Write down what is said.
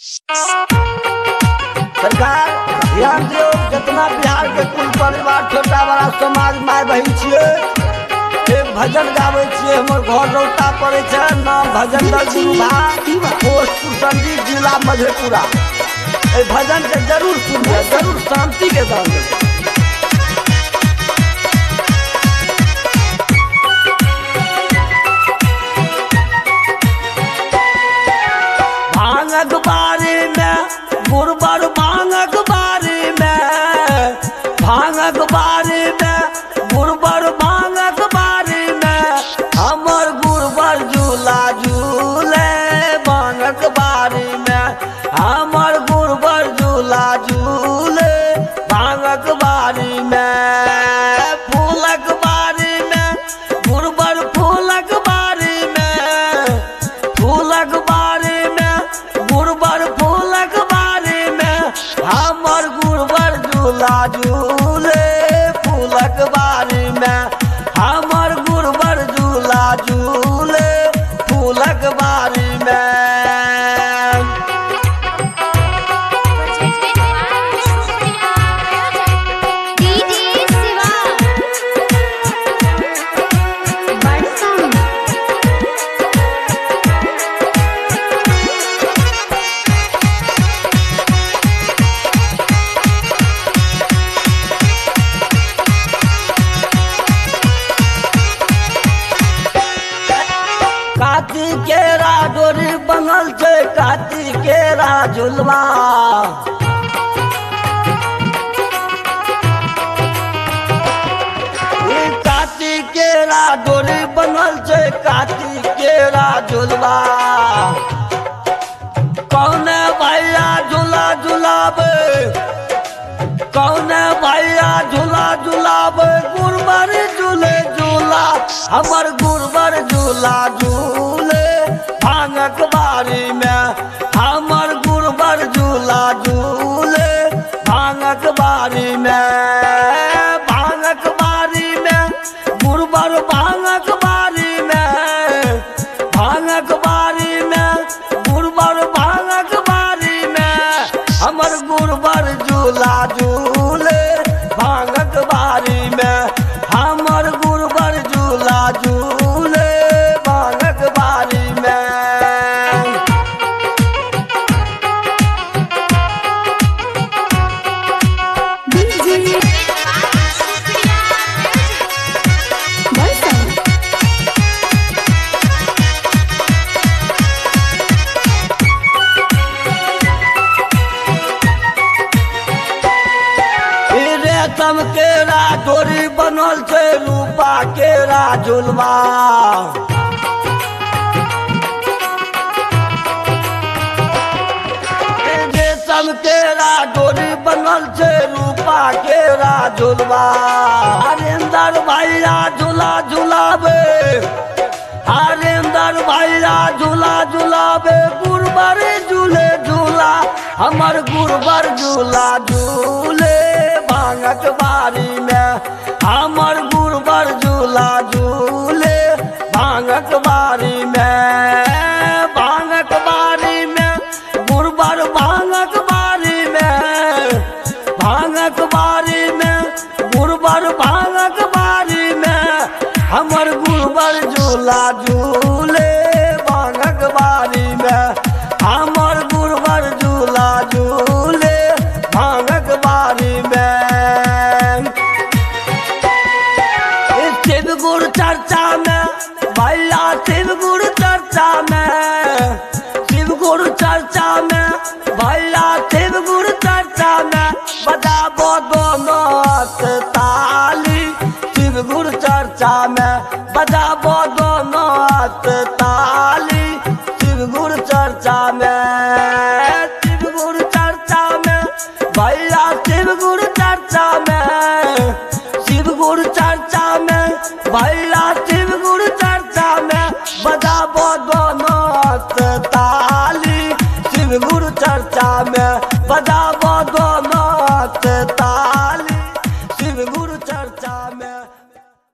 सरकार ध्यान दियो, जितना बिहार के कुल परिवार छोटा बड़ा समाज माय बहन छिए, एक भजन गावे छिए। हमर घर रौता पड़े छै, नाम भजन दल गुरुभा, पोस्ट कुसंजी, जिला मधेपुरा। ए भजन के जरूर सुनिए, जरूर शांति के दान देबै। भांगक बारी में गुरुबर, भांगक बारी में, भांगक बारी में गुरुबर, भांगक बारी में हमर गुरुबर झूला झूले। भांगक बारी में हमर गुरुबर झूला झूले। भांगक बारी में फूलक बारी में गुरुबर, फूलक बारी में, फूलक बारी में गुरुबर, फूलक बारी में हमर गुरुबर झूला झूले। फूलक बारी में हमर गुरुबर झूला झूले। फूलक बारी में काती केरा डोरी बनल छै, काती केरा झुलवा। काती केरा डोरी बनल छै, काती केरा झुलवा। कौने भैया झूला झुलावे, कौने भैया झूला झुलावे। गुरुबर झूले झूला, हमर गुरुबर झूला झूले। भांगक बारी में हमर गुरुबर झूला झूले। भांगक बारी में, भांगक बारी में गुरुबर, भांगक बारी में, भांगक बारी में गुरुबर, भांगक बारी में हमर गुरुबर झूला झूले। भांगक बारी में हमर गुरुबर झूला झूले। भांगक बारी में रेशम केरा डोरी बनल छै, रूपा केरा झुलवा। रेशम केरा डोरी बनल छै, रूपा केरा झुलवा। हरेंदर भैया झूला झुलावे, हरेंदर भैया झूला झुलावे। गुरुबर झूले झूला, हमर गुरुबर झूला झूले। भांगक बारी में हमर गुरुबर झूला झूले। भांगक बारी में, भांगक बारी में गुरुबर, भांगक बारी में, भांगक बारी में गुरुबर, भांगक बारी में हमर गुरुबर झूला झूले।